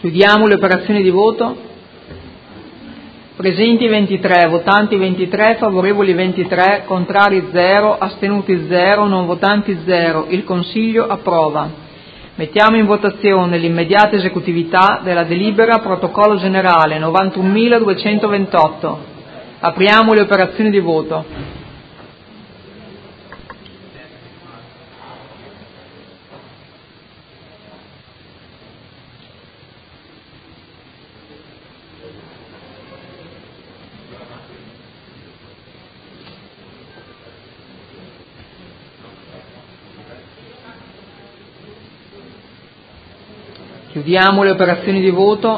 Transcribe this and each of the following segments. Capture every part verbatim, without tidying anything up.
Chiudiamo le operazioni di voto. Presenti ventitré, votanti ventitré, favorevoli ventitré, contrari zero, astenuti zero, non votanti zero. Il Consiglio approva. Mettiamo in votazione l'immediata esecutività della delibera protocollo generale novantunomiladuecentoventotto. Apriamo le operazioni di voto. Chiudiamo le operazioni di voto.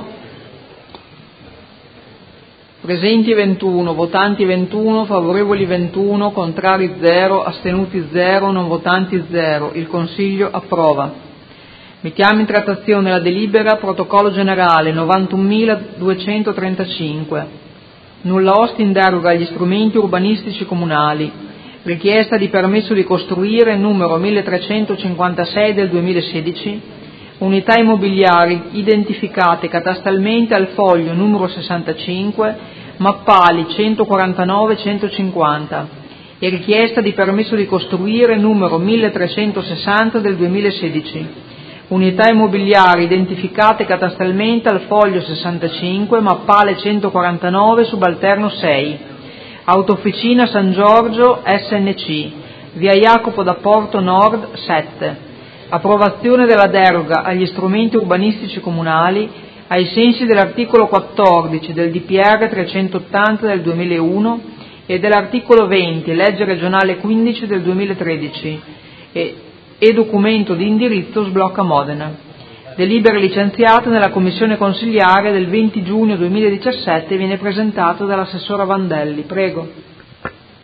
Presenti ventuno, votanti ventuno, favorevoli ventuno, contrari zero, astenuti zero, non votanti zero. Il Consiglio approva. Mettiamo in trattazione la delibera protocollo generale novantunomiladuecentotrentacinque. Nulla osta in deroga agli strumenti urbanistici comunali. Richiesta di permesso di costruire numero milletrecentocinquantasei del duemilasedici. Unità immobiliari identificate catastalmente al foglio numero sessantacinque, mappali centoquarantanove centocinquanta e richiesta di permesso di costruire numero milletrecentosessanta del duemilasedici. Unità immobiliari identificate catastalmente al foglio sessantacinque, mappale centoquarantanove, subalterno sei. Autofficina San Giorgio S N C, via Jacopo da Porto Nord sette. Approvazione della deroga agli strumenti urbanistici comunali ai sensi dell'articolo quattordici del D P R trecentottanta del duemilauno e dell'articolo venti, legge regionale quindici del duemilatredici e, e documento di indirizzo Sblocca Modena. Delibera licenziata nella commissione consiliare del venti giugno duemiladiciassette viene presentato dall'assessora Vandelli. Prego.